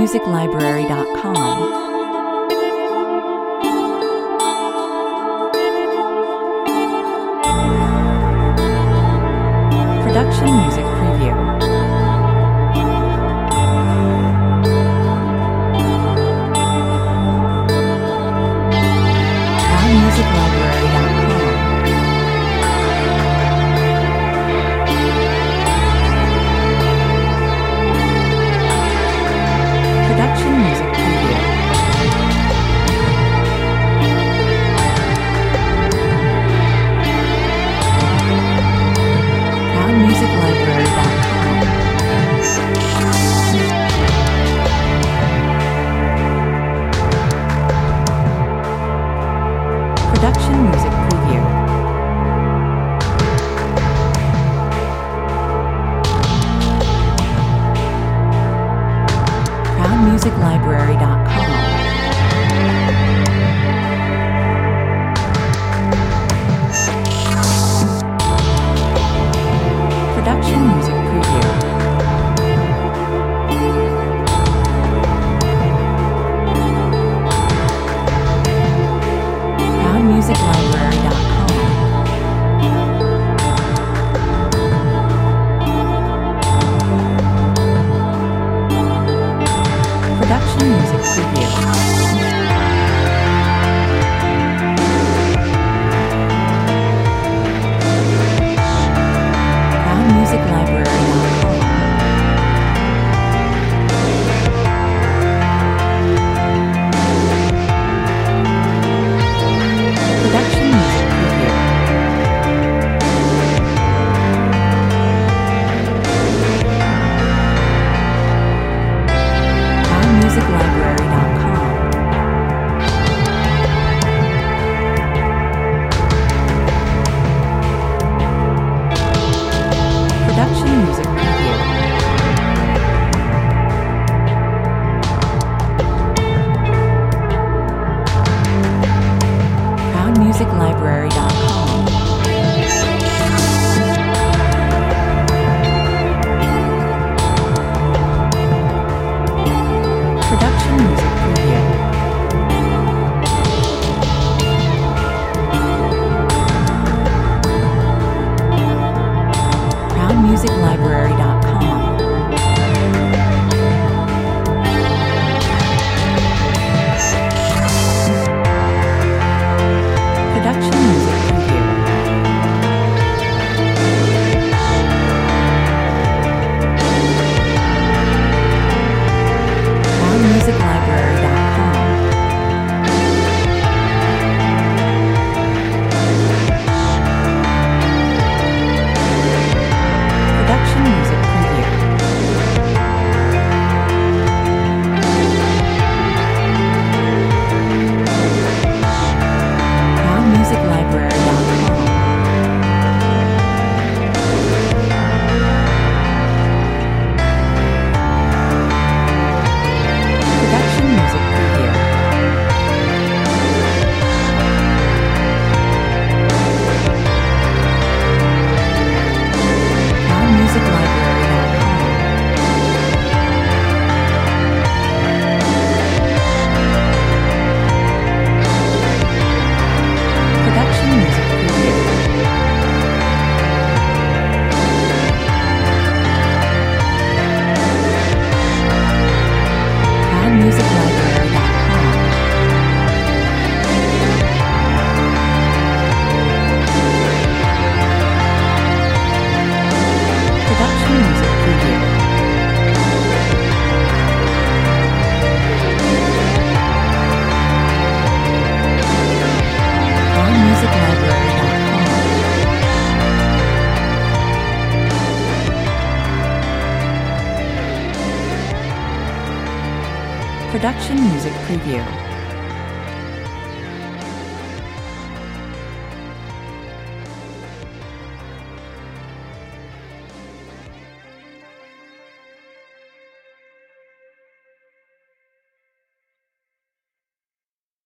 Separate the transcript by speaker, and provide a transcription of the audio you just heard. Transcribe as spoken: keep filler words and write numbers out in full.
Speaker 1: music library dot com. Production music preview. Crown music library dot com. Production music preview. Crown music library dot com. Production music preview. crown music library dot com. Production music preview. crown music library dot com. Production music preview. crown music library dot com. Production music preview. crown music library dot com. Production music preview. crown music library dot com. Production music preview. crown music library dot com. Production music preview. crown music library dot com. Production music preview. crown music library dot com. Production music preview. crown music library dot com. Production music preview. crown music library dot com. Production music preview. crown music library dot com. Production music preview.